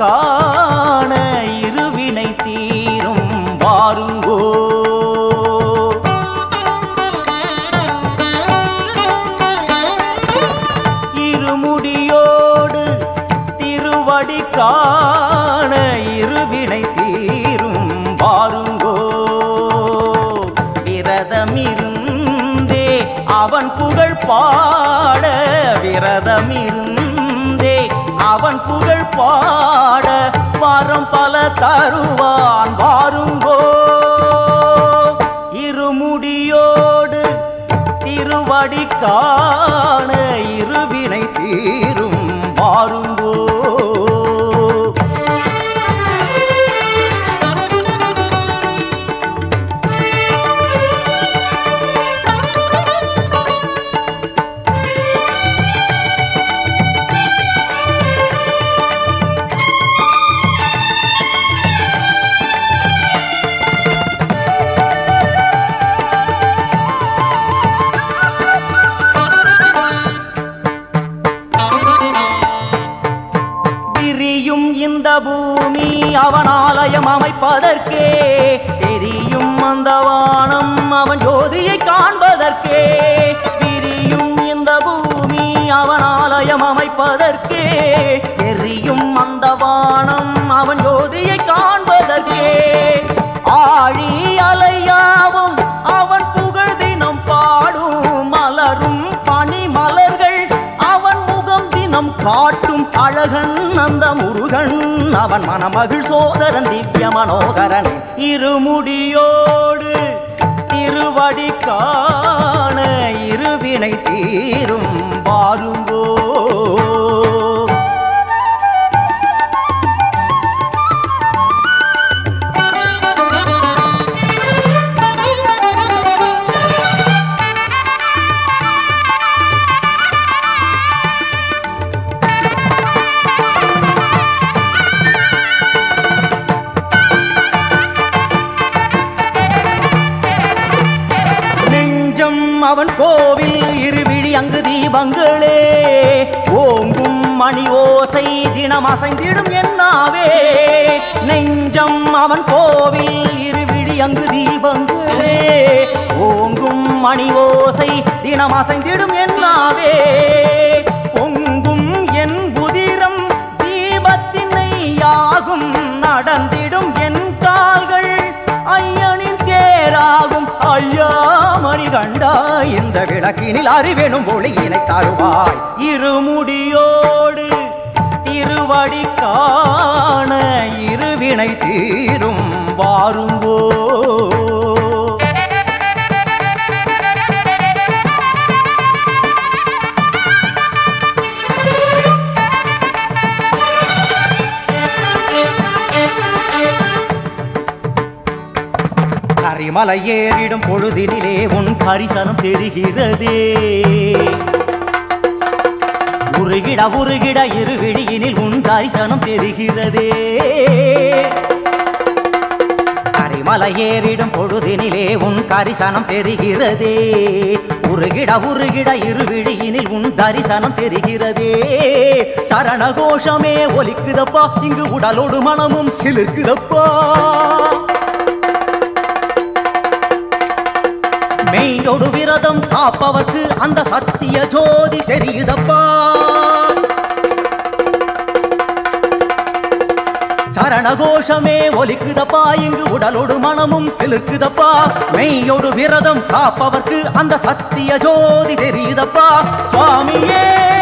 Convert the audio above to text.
காண இருவினை தீரும் வாருங்கோ. இருமுடியோடு திருவடி காண இருவினை தீரும் வாருங்கோ. விரதமிருந்தே அவன் புகழ் பாட விரதமிருந்தே அவன் புகழ் பாட வரம் பல தருவான் வாருங்கோ. இருமுடியோடு திருவடி காண இருவினை தீரும் வாருங்கோ. இந்த பூமி அவன் ஆலயம் அமைப்பதற்கே தெரியும் அந்த வானம் அவன் ஜோதியை காண்பதற்கே. விரியும் இந்த பூமி அவன் ஆலயம் அமைப்பதற்கே தெரியும் அந்த வானம் அவன் ஜோதியை காண்பதற்கே. ஆழி அலையாவும் அவன் புகழ் தினம் பாடும் மலரும் பனி மலர்கள் அவன் முகம் தினம் காட்டும் அழகன் அந்த முருகன் அவன் மணமகிழ் சோதரன் திவ்ய மனோகரன். இருமுடியோடு திருவடி காண இருவினை தீரும் வாருங்கோ. அவன் கோவில் இருவிழி அங்கு தீபங்களே ஓங்கும் மணி ஓசை தினம் அசைந்திடும் என்னாவே. நெஞ்சம் அவன் கோவில் இருவிழி அங்கு தீபங்களே ஓங்கும் மணி ஓசை தினம் அசைந்திடும் என்னாவே. பொங்கும் என் புதிரம் தீபத்தினையாகும் நடந்திடும் என் கால்கள் ஐயனின் தேராகும். ஐயா மணி கண்டா இந்த விளக்கினில் அறிவெனும் ஒளியினை தருவாய். இருமுடியோடு திருவடி காண இருவினை தீரும் வாருங்கோ. கரிமலை ஏறிடும் பொழுதினிலே உன் கரிசனம் பெறுகிறதே. உருகிட உருகிட இருவிழியினில் உன் தரிசனம் பெறுகிறதே. கரிமலை ஏறிடும் பொழுதினிலே உன் கரிசனம் பெறுகிறதே. உருகிட உருகிட இருவிழியினில் உன் தரிசனம் பெறுகிறதே. சரண கோஷமே ஒலிக்குதப்பா இங்கு உடலோடு மனமும் சிலிர்க்குதப்பா. மெய்யொடு விரதம் காப்பவர்க்கு அந்த சத்திய ஜோதி தெரியுதப்பா. சரண கோஷமே ஒலிக்குதப்பா இங்கு உடலோடு மனமும் சிலிர்க்குதப்பா. மெய்யொடு விரதம் காப்பவர்க்கு அந்த சத்திய ஜோதி தெரியுதப்பா. சுவாமியே